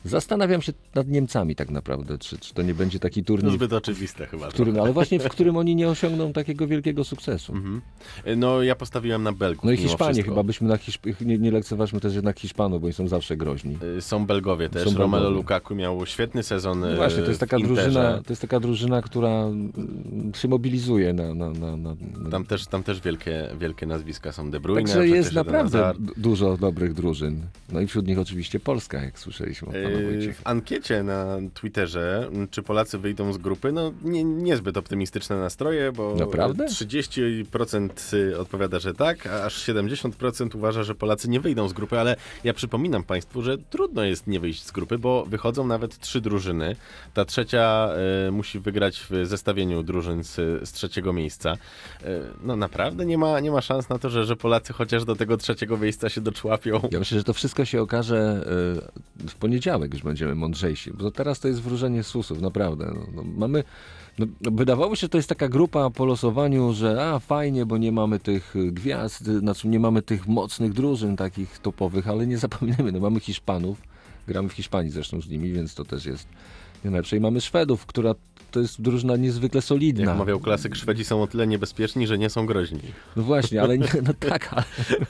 Zastanawiam się nad Niemcami tak naprawdę, czy, czy to nie będzie taki turniej. No zbyt oczywiste chyba. W którym, ale właśnie w którym oni nie osiągną takiego wielkiego sukcesu. Mhm. No ja postawiłem na Belgów. No i Hiszpanię chyba byśmy na Hiszp- nie, nie lekceważmy też jednak Hiszpanów, bo oni są zawsze groźni. Są Belgowie też. Są Romelu Belgowie. Lukaku miał świetny sezon. No właśnie, to jest taka drużyna, to jest taka drużyna, która się mobilizuje na, na, na, na... Tam też, tam też wielkie, wielkie nazwiska są. De Bruyne. Także jest naprawdę dużo dobrych drużyn. No i wśród nich oczywiście Polska, jak słyszeliśmy od pana Wojciecha. W ankiecie na Twitterze, czy Polacy wyjdą z grupy, no nie, niezbyt optymistyczne nastroje, bo Naprawdę? trzydzieści procent odpowiada, że tak, a aż siedemdziesiąt procent uważa, że Polacy nie wyjdą z grupy, ale ja przypominam Państwu, że trudno jest nie wyjść z grupy, bo wychodzą nawet trzy drużyny. Ta trzecia y, musi wygrać w zestawieniu drużyn z, z trzeciego miejsca. Y, no naprawdę nie ma, nie ma szans na to, że, że Polacy chociaż do tego trzeciego miejsca się doczłapią. Ja myślę, że to wszystko się okaże y, w poniedziałek, już będziemy mądrzejsi, bo teraz to jest wróżenie z fusów, naprawdę. No, no, mamy... No, wydawało się, że to jest taka grupa po losowaniu, że a fajnie, bo nie mamy tych gwiazd, znaczy nie mamy tych mocnych drużyn takich topowych, ale nie zapominajmy, no mamy Hiszpanów, gramy w Hiszpanii zresztą z nimi, więc to też jest nie najlepsze. I mamy Szwedów, która to jest drużyna niezwykle solidna. Jak mawiał klasyk, Szwedzi są o tyle niebezpieczni, że nie są groźni. No właśnie, ale nie, no tak, ale,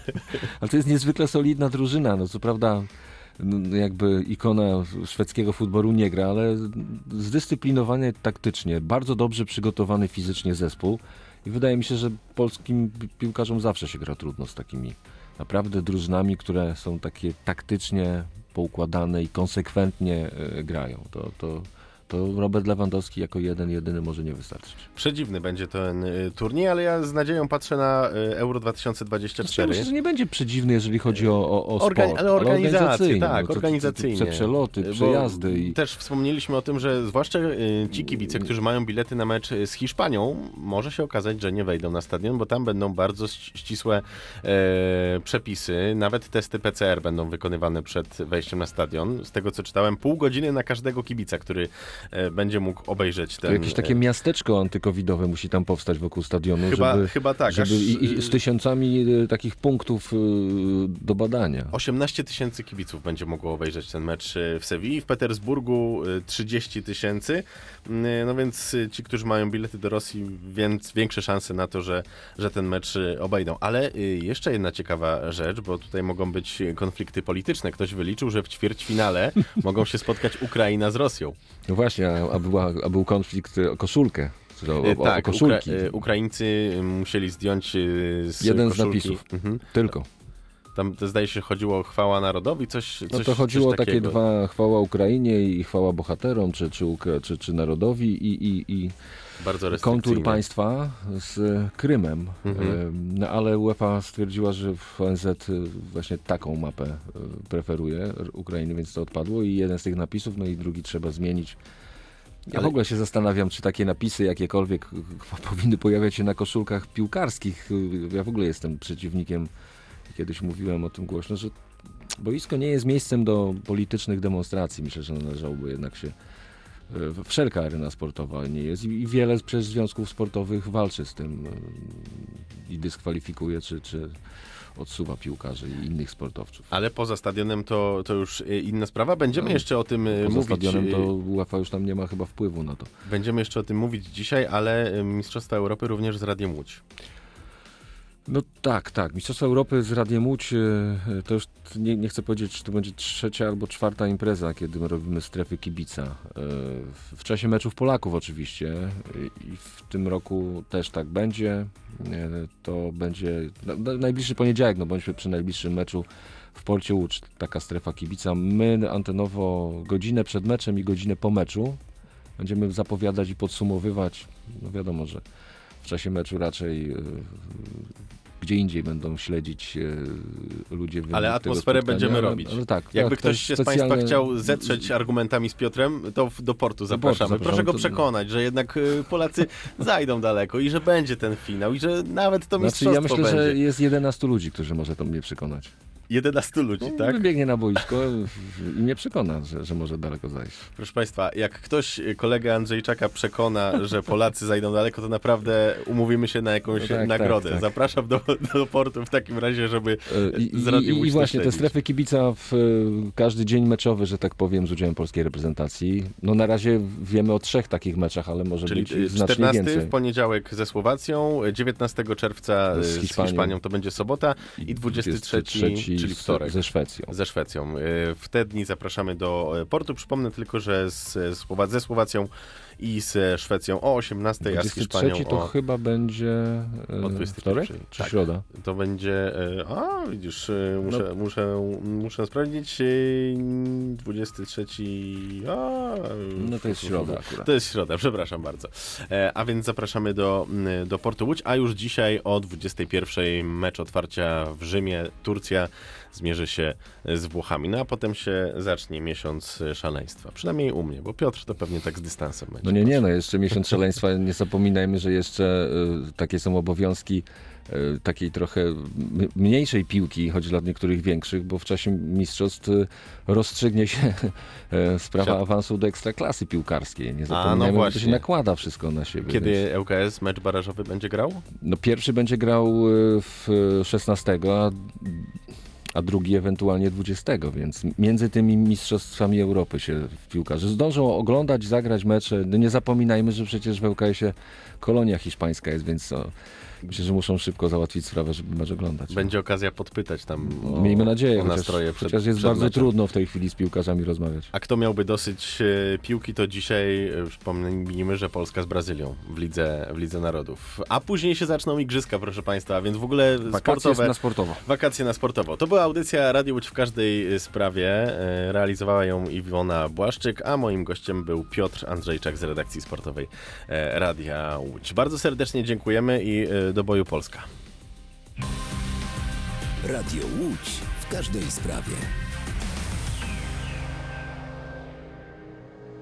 ale to jest niezwykle solidna drużyna, no co prawda no jakby ikona szwedzkiego futbolu nie gra, ale zdyscyplinowany taktycznie, bardzo dobrze przygotowany fizycznie zespół i wydaje mi się, że polskim piłkarzom zawsze się gra trudno z takimi naprawdę drużynami, które są takie taktycznie poukładane i konsekwentnie y, grają. To, to, to Robert Lewandowski jako jeden, jedyny może nie wystarczyć. Przedziwny będzie ten y, turniej, ale ja z nadzieją patrzę na y, Euro dwa tysiące dwudziesty czwarty. Ja myślę, że nie będzie przedziwny, jeżeli chodzi o, o, o sport. Organi- ale organizacyjnie, ale tak, no, organizacyjnie. Te przeloty, przejazdy. I... Też wspomnieliśmy o tym, że zwłaszcza y, ci kibice, którzy mają bilety na mecz z Hiszpanią, może się okazać, że nie wejdą na stadion, bo tam będą bardzo ścisłe e, przepisy. Nawet testy P C R będą wykonywane przed wejściem na stadion. Z tego, co czytałem, pół godziny na każdego kibica, który e, będzie mógł obejrzeć ten... To jakieś takie miasteczko antykowidowe musi tam powstać wokół stadionu, chyba, żeby, chyba tak, żeby aż... i, i z tysiącami takich punktów do badania. osiemnaście tysięcy kibiców będzie mogło obejrzeć ten mecz w Sewilli, w Petersburgu trzydzieści tysięcy, no więc ci, którzy mają bilety do Rosji, więc większe szanse na to, że, że ten mecz obejdą. Ale jeszcze jedna ciekawa rzecz, bo tutaj mogą być konflikty polityczne. Ktoś wyliczył, że w ćwierćfinale mogą się spotkać Ukraina z Rosją. No właśnie, a, była, a był konflikt o koszulkę. O, o, tak, o koszulki. Ukra- Ukraińcy musieli zdjąć z jeden koszulki. z napisów, mhm. tylko. Tam to zdaje się chodziło o chwała narodowi, coś, coś No to chodziło o takie takiego. dwa, chwała Ukrainie i chwała bohaterom, czy, czy, czy, czy narodowi i, i, i bardzo kontur państwa z Krymem. Mhm. No, ale UEFA stwierdziła, że w O N Z właśnie taką mapę preferuje Ukrainy, więc to odpadło i jeden z tych napisów, no i drugi trzeba zmienić. Ja ale... w ogóle się zastanawiam, czy takie napisy jakiekolwiek powinny pojawiać się na koszulkach piłkarskich. Ja w ogóle jestem przeciwnikiem, kiedyś mówiłem o tym głośno, że boisko nie jest miejscem do politycznych demonstracji. Myślę, że należałoby jednak się... Wszelka arena sportowa nie jest i wiele przecież związków sportowych walczy z tym i dyskwalifikuje, czy, czy odsuwa piłkarzy i innych sportowców. Ale poza stadionem to, to już inna sprawa. Będziemy no, jeszcze o tym poza mówić. Poza stadionem to UEFA już tam nie ma chyba wpływu na to. Będziemy jeszcze o tym mówić dzisiaj, ale Mistrzostwa Europy również z Radiem Łódź. No tak, tak. Mistrzostwa Europy z Radiem Łódź to już nie, nie chcę powiedzieć, czy to będzie trzecia albo czwarta impreza, kiedy my robimy strefy kibica. W czasie meczów Polaków oczywiście i w tym roku też tak będzie. To będzie najbliższy poniedziałek, no bądźmy przy najbliższym meczu w Porcie Łódź, taka strefa kibica. My antenowo godzinę przed meczem i godzinę po meczu będziemy zapowiadać i podsumowywać. No wiadomo, że w czasie meczu raczej yy, gdzie indziej będą śledzić yy, ludzie. Ale atmosferę będziemy robić. Ale, ale tak, Jakby tak, ktoś się specjalnie... z Państwa chciał zetrzeć argumentami z Piotrem, to do Portu zapraszamy. Do Portu Proszę go to... przekonać, że jednak Polacy zajdą daleko i że będzie ten finał i że nawet to znaczy, mistrzostwo ja myślę, będzie. że jest jedenastu ludzi, którzy może to mnie przekonać. jedenastu ludzi, No, tak? Wybiegnie na boisko i mnie przekona, że, że może daleko zajść. Proszę Państwa, jak ktoś kolegę Andrzejczaka przekona, że Polacy zajdą daleko, to naprawdę umówimy się na jakąś No tak, nagrodę. tak, tak. Zapraszam do, do portu w takim razie, żeby I, z Radiem i, Łódź I to właśnie te śledzić. strefy kibica w e, każdy dzień meczowy, że tak powiem, z udziałem polskiej reprezentacji. No na razie wiemy o trzech takich meczach, ale może Czyli być znacznie czternasty więcej. w poniedziałek ze Słowacją, dziewiętnastego czerwca z Z Hiszpanią, Hiszpanią to będzie sobota i dwudziestego trzeciego, czyli wtorek. Ze Szwecją. Ze Szwecją. W te dni zapraszamy do portu. Przypomnę tylko, że z Słowa- ze Słowacją i z Szwecją o osiemnastej, a z dwudziesty Hiszpanią trzeci to o... chyba będzie O e, dwudziestej wtorek pierwszej. czy Tak. środa? To będzie... e, A, widzisz, e, muszę, No. muszę, muszę sprawdzić. e, dwudziesty trzeci... A, No to jest środa akurat. To jest środa, przepraszam bardzo. E, A więc zapraszamy do, do portu Łódź, a już dzisiaj o dwudziestej pierwszej mecz otwarcia w Rzymie. Turcja zmierzy się z Włochami. No a potem się zacznie miesiąc szaleństwa. Przynajmniej u mnie, bo Piotr to pewnie tak z dystansem będzie. No nie, nie, no jeszcze miesiąc szaleństwa. Nie zapominajmy, że jeszcze y, takie są obowiązki y, takiej trochę m- mniejszej piłki, choć dla niektórych większych, bo w czasie mistrzostw y, rozstrzygnie się y, sprawa Siat- awansu do ekstraklasy piłkarskiej. Nie A, zapominajmy, no że to się właśnie. nakłada wszystko na siebie. Kiedy więc- L K S mecz barażowy będzie grał? No pierwszy będzie grał y, w szesnastego, a a drugi ewentualnie dwudziestego, więc między tymi mistrzostwami Europy się piłkarze zdążą oglądać, zagrać mecze. No nie zapominajmy, że przecież w L K S-ie kolonia hiszpańska jest, więc co, myślę, że muszą szybko załatwić sprawę, żeby mecz oglądać. Będzie okazja podpytać tam o, Miejmy nadzieję, o chociaż, nastroje przed, chociaż jest przed bardzo meczem. trudno w tej chwili z piłkarzami rozmawiać. A kto miałby dosyć e, piłki, to dzisiaj e, przypomnijmy, że Polska z Brazylią w Lidze, w Lidze Narodów. A później się zaczną igrzyska, proszę Państwa, więc w ogóle Wakacje sportowe... na sportowo. Wakacje na sportowo. To była audycja Radio Łódź w każdej sprawie. E, Realizowała ją Iwona Błaszczyk, a moim gościem był Piotr Andrzejczak z redakcji sportowej e, Radia Łódź. Bardzo serdecznie dziękujemy i e, do boju Polska. Radio Łódź w każdej sprawie.